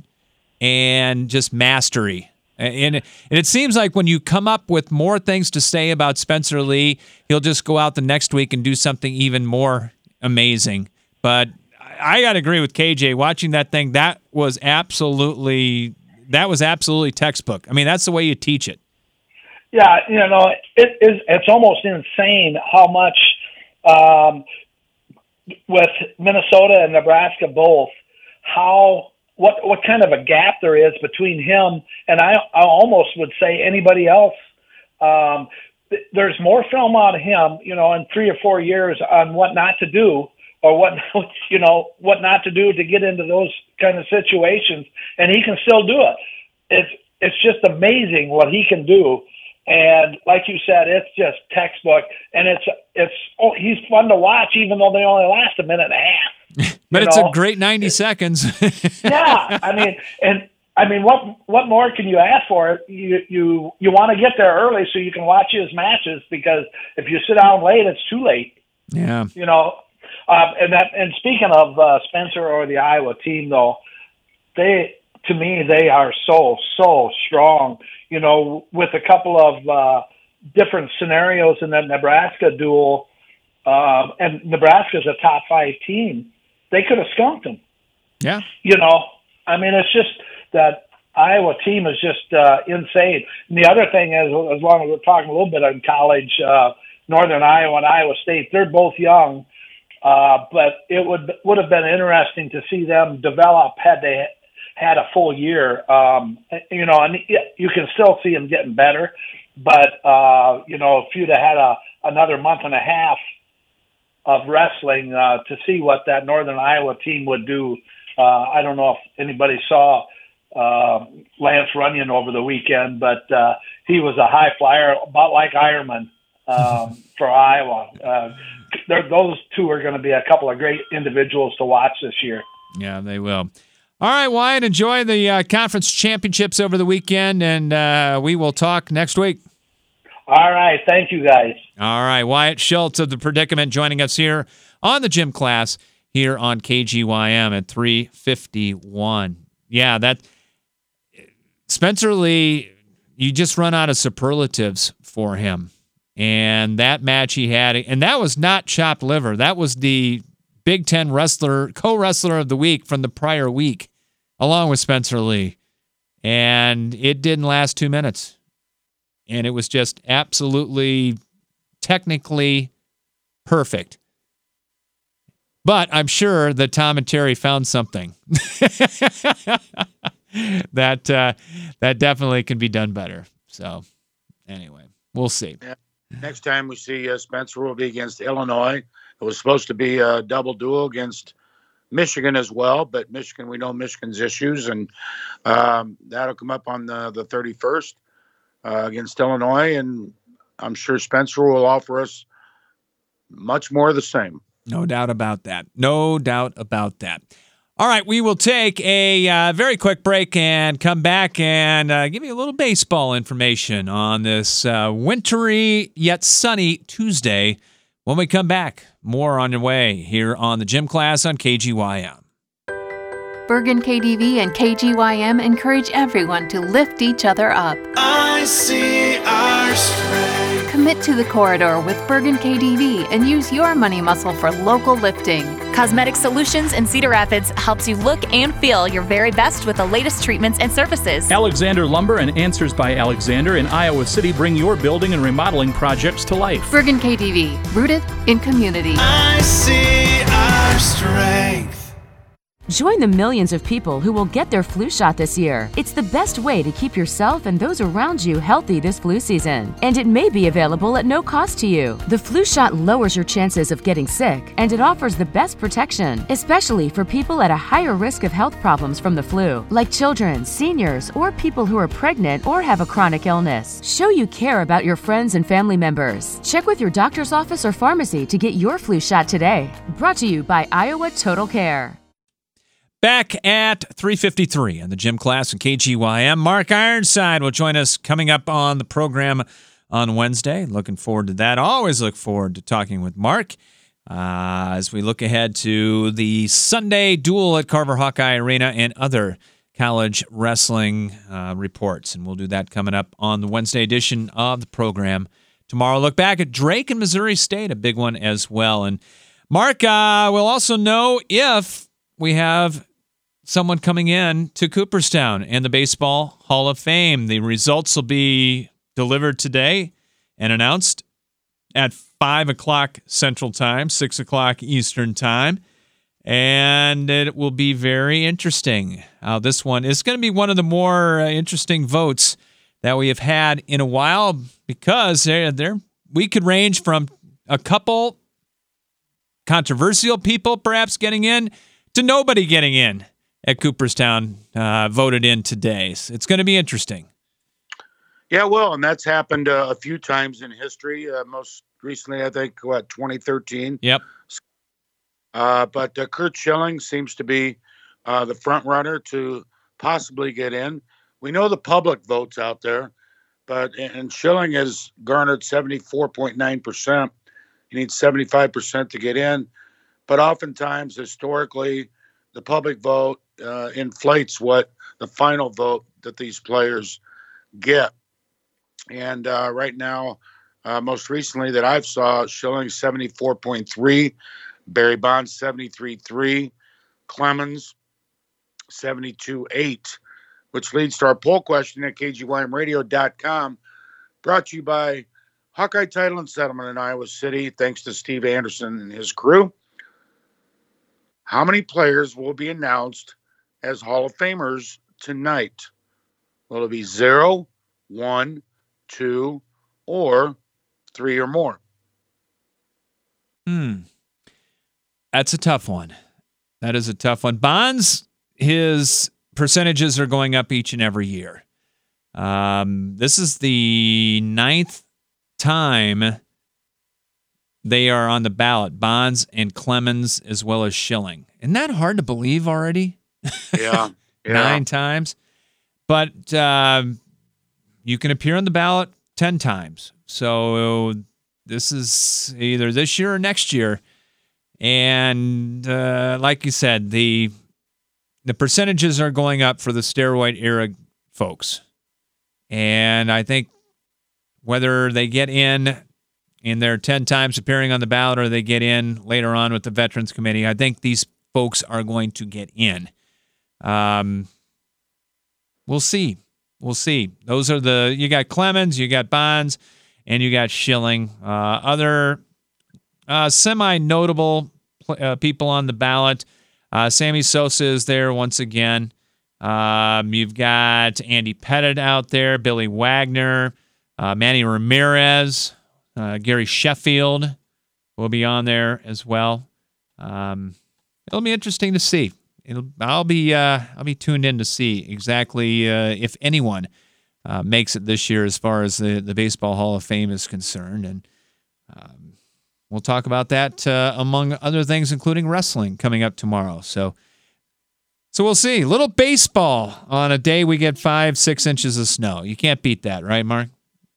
and just mastery. And it, and it seems like when you come up with more things to say about Spencer Lee, he'll just go out the next week and do something even more amazing. But I got to agree with K J. Watching that thing, that was absolutely... That was absolutely textbook. I mean, that's the way you teach it. Yeah, you know, it is. It's almost insane how much um, with Minnesota and Nebraska both, how what what kind of a gap there is between him and I, I almost would say anybody else. Um, th- there's more film on him, you know, in three or four years on what not to do or what, you know, what not to do to get into those kind of situations, and he can still do it. It's it's just amazing what he can do. And like you said, it's just textbook, and it's it's oh, he's fun to watch, even though they only last a minute and a half. But it's know? a great ninety seconds. Yeah, I mean, and I mean, what what more can you ask for? You you you want to get there early so you can watch his matches, because if you sit down late, it's too late. Yeah, you know. Uh, and that and speaking of uh, Spencer or the Iowa team, though, they to me they are so so strong. You know, with a couple of uh, different scenarios in that Nebraska duel, um, and Nebraska's a top five team, they could have skunked them. Yeah. You know, I mean, it's just that Iowa team is just uh, insane. And the other thing is, as long as we're talking a little bit on college, uh, Northern Iowa and Iowa State, they're both young, uh, but it would would have been interesting to see them develop had they had a full year, um, you know, and you can still see them getting better. But, uh, you know, if you'd have had a, another month and a half of wrestling uh, to see what that Northern Iowa team would do, uh, I don't know if anybody saw uh, Lance Runyon over the weekend, but uh, he was a high flyer, about like Ironman um, for Iowa. Uh, those two are going to be a couple of great individuals to watch this year. Yeah, they will. All right, Wyatt, enjoy the uh, conference championships over the weekend, and uh, we will talk next week. All right, thank you, guys. All right, Wyatt Schultz of The Predicament joining us here on the Gym Class here on K G Y M at three fifty-one. Yeah, that Spencer Lee, you just run out of superlatives for him. And that match he had, and that was not chopped liver. That was the Big Ten wrestler, co-wrestler of the week from the prior week, along with Spencer Lee. And it didn't last two minutes. And it was just absolutely technically perfect. But I'm sure that Tom and Terry found something that uh, that definitely can be done better. So anyway, we'll see. Yeah. Next time we see uh, Spencer will be against Illinois. It was supposed to be a double duel against Michigan as well, but Michigan, we know Michigan's issues, and um, that'll come up on the, the thirty-first uh, against Illinois, and I'm sure Spencer will offer us much more of the same. No doubt about that. No doubt about that. All right, we will take a uh, very quick break and come back and uh, give you a little baseball information on this uh, wintry yet sunny Tuesday. When we come back, more on your way here on the Gym Class on K G Y M. Bergen K D V and K G Y M encourage everyone to lift each other up. I see our strength. Commit to the corridor with Bergen K D V and use your money muscle for local lifting. Cosmetic Solutions in Cedar Rapids helps you look and feel your very best with the latest treatments and services. Alexander Lumber and Answers by Alexander in Iowa City bring your building and remodeling projects to life. Bergen K D V, rooted in community. I see our strength. Join the millions of people who will get their flu shot this year. It's the best way to keep yourself and those around you healthy this flu season. And it may be available at no cost to you. The flu shot lowers your chances of getting sick, and it offers the best protection, especially for people at a higher risk of health problems from the flu, like children, seniors, or people who are pregnant or have a chronic illness. Show you care about your friends and family members. Check with your doctor's office or pharmacy to get your flu shot today. Brought to you by Iowa Total Care. Back at three fifty-three on the Gym Class and K G Y M. Mark Ironside will join us coming up on the program on Wednesday. Looking forward to that. Always look forward to talking with Mark uh, as we look ahead to the Sunday duel at Carver Hawkeye Arena and other college wrestling uh, reports. And we'll do that coming up on the Wednesday edition of the program. Tomorrow, look back at Drake and Missouri State, a big one as well. And Mark uh, will also know if we have someone coming in to Cooperstown and the Baseball Hall of Fame. The results will be delivered today and announced at five o'clock Central Time, six o'clock Eastern Time. And it will be very interesting. Uh, this one is going to be one of the more uh, interesting votes that we have had in a while because they're, they're, we could range from a couple controversial people perhaps getting in to nobody getting in at Cooperstown uh, voted in today. So it's going to be interesting. Yeah, well, and that's happened uh, a few times in history. Uh, most recently, I think, what, twenty thirteen? Yep. Uh, but uh, Curt Schilling seems to be uh, the front runner to possibly get in. We know the public votes out there, but and Schilling has garnered seventy-four point nine percent. You need seventy-five percent to get in. But oftentimes, historically, the public vote uh, inflates what the final vote that these players get. And uh, right now, uh, most recently that I've saw, Schilling seventy-four point three, Barry Bonds seventy-three point three, Clemens seventy-two point eight, which leads to our poll question at K G Y M radio dot com, brought to you by Hawkeye Title and Settlement in Iowa City, thanks to Steve Anderson and his crew. How many players will be announced as Hall of Famers tonight? Will it be zero, one, two, or three or more? Hmm. That's a tough one. That is a tough one. Bonds, his percentages are going up each and every year. Um, this is the ninth time they are on the ballot. Bonds and Clemens as well as Schilling. Isn't that hard to believe already? Yeah. yeah. Nine times. But uh, you can appear on the ballot ten times. So this is either this year or next year. And uh, like you said, the the percentages are going up for the steroid era folks. And I think whether they get in in their ten times appearing on the ballot or they get in later on with the Veterans Committee, I think these folks are going to get in. Um, we'll see. We'll see. Those are the, you got Clemens, you got Bonds, and you got Schilling. Uh, other uh, semi-notable uh, people on the ballot. Uh, Sammy Sosa is there once again. Um, you've got Andy Pettitte out there, Billy Wagner, uh, Manny Ramirez, uh, Gary Sheffield will be on there as well. Um, it'll be interesting to see. It'll, I'll be uh, I'll be tuned in to see exactly uh, if anyone uh, makes it this year as far as the, the Baseball Hall of Fame is concerned. And um, we'll talk about that uh, among other things, including wrestling coming up tomorrow. So so we'll see. Little baseball on a day we get five, six inches of snow. You can't beat that, right, Mark?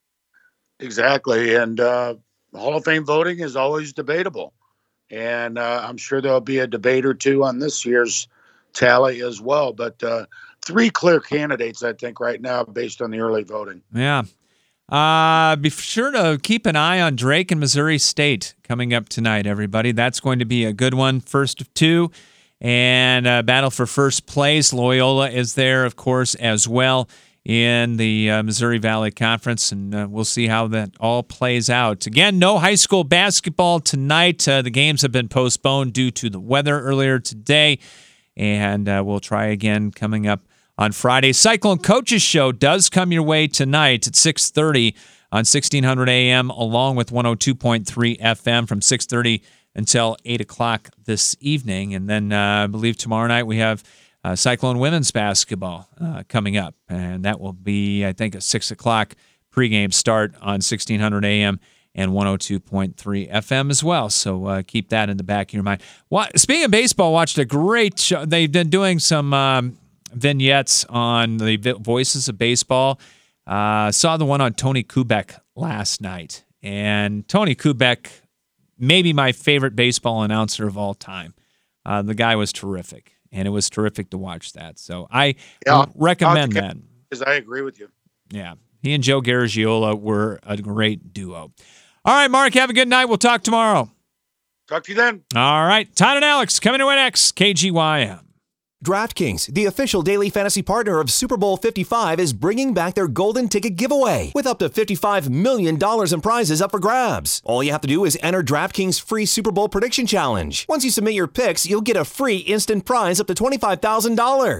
Exactly. And uh, Hall of Fame voting is always debatable. And uh, I'm sure there'll be a debate or two on this year's tally as well. But uh, three clear candidates, I think, right now, based on the early voting. Yeah. Uh, be sure to keep an eye on Drake and Missouri State coming up tonight, everybody. That's going to be a good one, first of two. And uh, battle for first place. Loyola is there, of course, as well in the uh, Missouri Valley Conference, and uh, we'll see how that all plays out. Again, no high school basketball tonight. Uh, the games have been postponed due to the weather earlier today, and uh, we'll try again coming up on Friday. Cyclone Coaches Show does come your way tonight at six thirty on sixteen hundred A M, along with one oh two point three F M from six thirty until eight o'clock this evening. And then uh, I believe tomorrow night we have Uh, Cyclone women's basketball uh, coming up, and that will be, I think, a six o'clock pregame start on sixteen hundred A M and one oh two point three F M as well. So uh, keep that in the back of your mind. What, speaking of baseball, watched a great show. They've been doing some um, vignettes on the Voices of Baseball. Uh, saw the one on Tony Kubek last night, and Tony Kubek, maybe my favorite baseball announcer of all time. Uh, the guy was terrific. And it was terrific to watch that. So I yeah, recommend that. Because I agree with you. Yeah. He and Joe Garagiola were a great duo. All right, Mark, have a good night. We'll talk tomorrow. Talk to you then. All right. Todd and Alex coming to N X, K G Y M. DraftKings, the official daily fantasy partner of Super Bowl fifty-five, is bringing back their Golden Ticket giveaway with up to fifty-five million dollars in prizes up for grabs. All you have to do is enter DraftKings' free Super Bowl prediction challenge. Once you submit your picks, you'll get a free instant prize up to twenty-five thousand dollars.